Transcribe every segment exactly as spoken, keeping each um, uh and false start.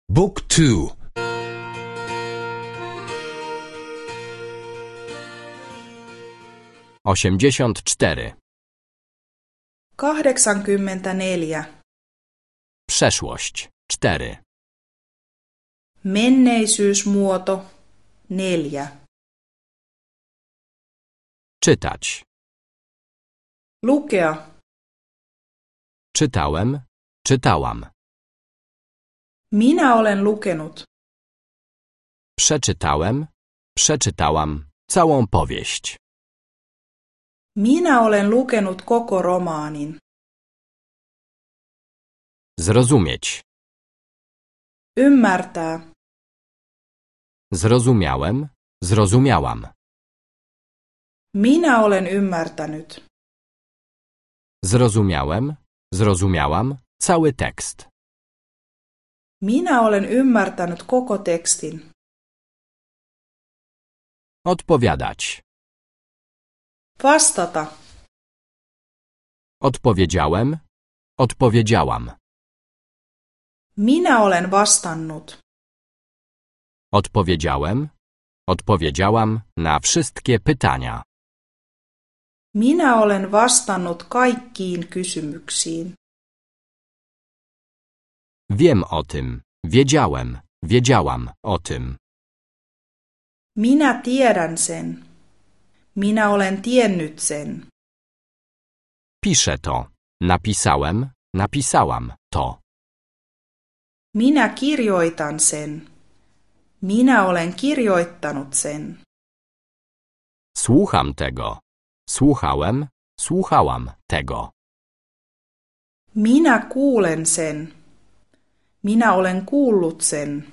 Book two. osiemdziesiąt cztery. kahdeksankymmentäneljä. Przeszłość. cztery. Menneisyysmuoto neljä. Czytać. Lukea. Czytałem. Czytałam. Minä olen lukenut. Przeczytałem. Przeczytałam całą powieść. Minä olen lukenut koko romaanin. Zrozumieć. Ymmärtää. Zrozumiałem. Zrozumiałam. Minä olen ymmärtänyt. Zrozumiałem. Zrozumiałam cały tekst. Minä olen ymmärtänyt koko tekstin. Odpowiadać. Vastata. Odpowiedziałem. Odpowiedziałam. Minä olen vastannut. Odpowiedziałem. Odpowiedziałam na wszystkie pytania. Minä olen vastannut kaikkiin kysymyksiin. Wiem o tym. Wiedziałem. Wiedziałam o tym. Minä tiedän sen. Minä olen tiennyt sen. Piszę to. Napisałem. Napisałam to. Minä kirjoitan sen. Minä olen kirjoittanut sen. Słucham tego. Słuchałem. Słuchałam tego. Minä kuulen sen. Minä olen kuullut sen.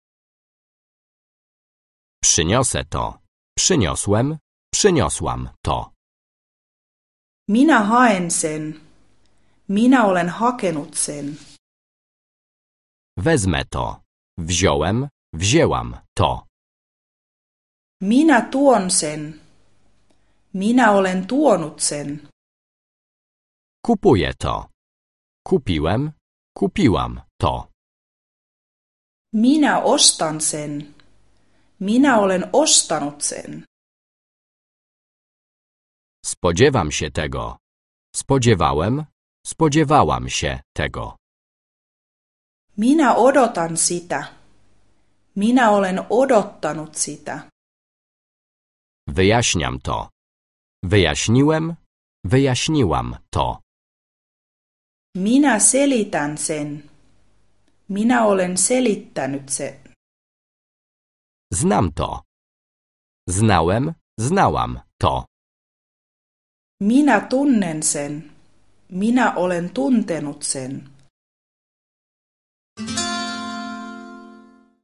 Przyniosę to. Przyniosłem. Przyniosłam to. Minä haen sen. Minä olen hakenut sen. Wezmę to. Wziąłem. Wzięłam to. Minä tuon sen. Minä olen tuonut sen. Kupuję to. Kupiłem. Kupiłam to. Minä ostan sen. Minä olen ostanut sen. Spodziewam się tego. Spodziewałem. Spodziewałam się tego. Minä odotan sitä. Minä olen odottanut sitä. Wyjaśniam to. Wyjaśniłem. Wyjaśniłam to. Minä selitän sen. Minä olen selittänyt sen. Znam to. Znałem. Znałam to. Minä tunnen sen. Minä olen tuntenut sen.